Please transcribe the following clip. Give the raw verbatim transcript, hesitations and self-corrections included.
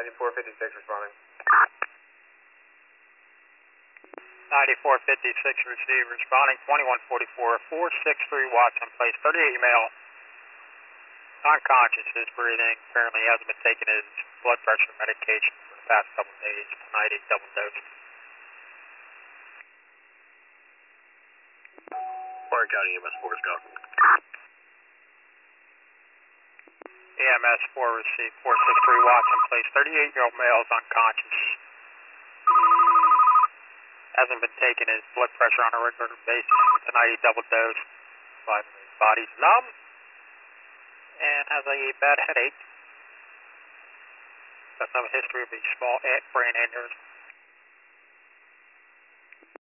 ninety-four fifty-six responding. ninety-four fifty-six receive, responding twenty-one forty-four, four six three Watson Place, thirty-eight male, unconscious, is breathing, apparently hasn't been taking his blood pressure medication for the past couple of days, tonight he's double dosed. Warren County E M S four is gone. E M S four received, four six three Watson Place, thirty-eight year old male is unconscious. Hasn't been taking his blood pressure on a regular basis. Tonight he double dosed. His body's numb and has a bad headache. Does have a history of a small brain aneurysm.